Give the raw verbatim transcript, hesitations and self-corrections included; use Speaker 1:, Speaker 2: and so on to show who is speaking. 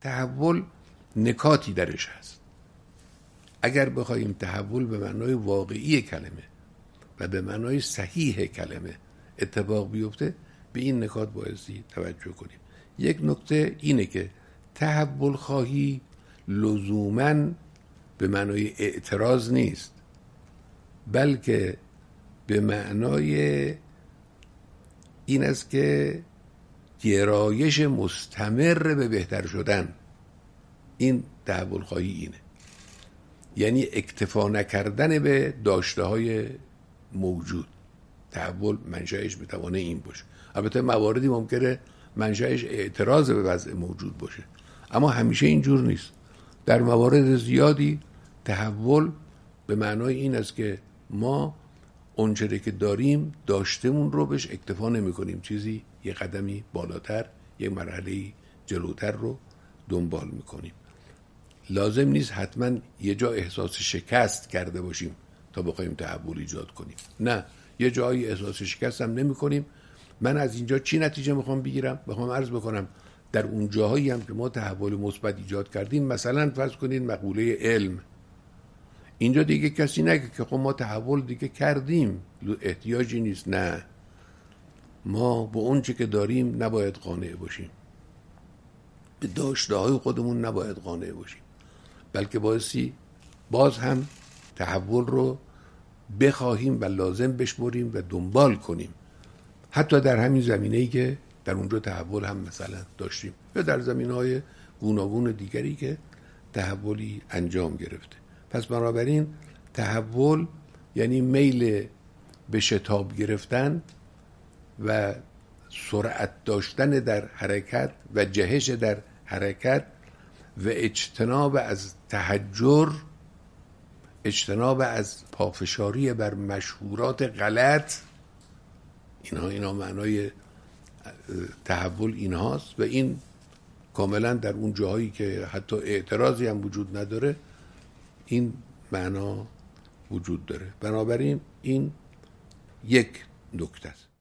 Speaker 1: تحول نکاتی درش هست. اگر بخوایم تحول به معنای واقعی کلمه و به معنای صحیح کلمه اتفاق بیفته، به این نکات بایستی توجه کنیم. یک نکته اینه که تحول خواهی لزوماً به معنای اعتراض نیست، بلکه به معنای این است که گرایش مستمر به بهتر شدن. این تحول خواهی اینه، یعنی اکتفا نکردن به داشته های موجود. تحول منشأش میتوانه این باشه. البته مواردی ممکنه منشأش اعتراض به وضع موجود باشه، اما همیشه اینجور نیست. در موارد زیادی تحول به معنای این است که ما اونچه که داریم داشتمون رو بهش اکتفا نمی کنیم، چیزی یه قدمی بالاتر، یه مرحله جلوتر رو دنبال می کنیم. لازم نیست حتما یه جا احساس شکست کرده باشیم تا بخوایم تحول ایجاد کنیم. نه، یه جایی احساس شکست هم نمی کنیم. من از اینجا چی نتیجه میخوام بگیرم؟ میخوام عرض بکنم در اون جاهایی هم که ما تحول مثبت ایجاد کردیم، مثلا فرض کنین مقوله علم، اینجا دیگه کسی نگه که خب ما تحول دیگه کردیم، احتیاجی نیست. نه، ما با اون چه که داریم نباید قانع باشیم، به داشته های خودمون نباید قانع باشیم، بلکه بایستی باز هم تحول رو بخواهیم و لازم بشمریم و دنبال کنیم، حتی در همین زمینه‌ای که در اونجا تحول هم مثلا داشتیم یا در زمینه‌های گوناگون دیگری که تحولی انجام گرفته. پس بنابراین تحول یعنی میل به شتاب گرفتن و سرعت داشتن در حرکت و جهش در حرکت و اجتناب از تحجر، اجتناب از پافشاری بر مشهورات غلط. اینها اینا معنای تحول اینهاست و این کاملا در اون جاهایی که حتی اعتراضی هم وجود نداره این معنا وجود داره. بنابراین این یک نکته است.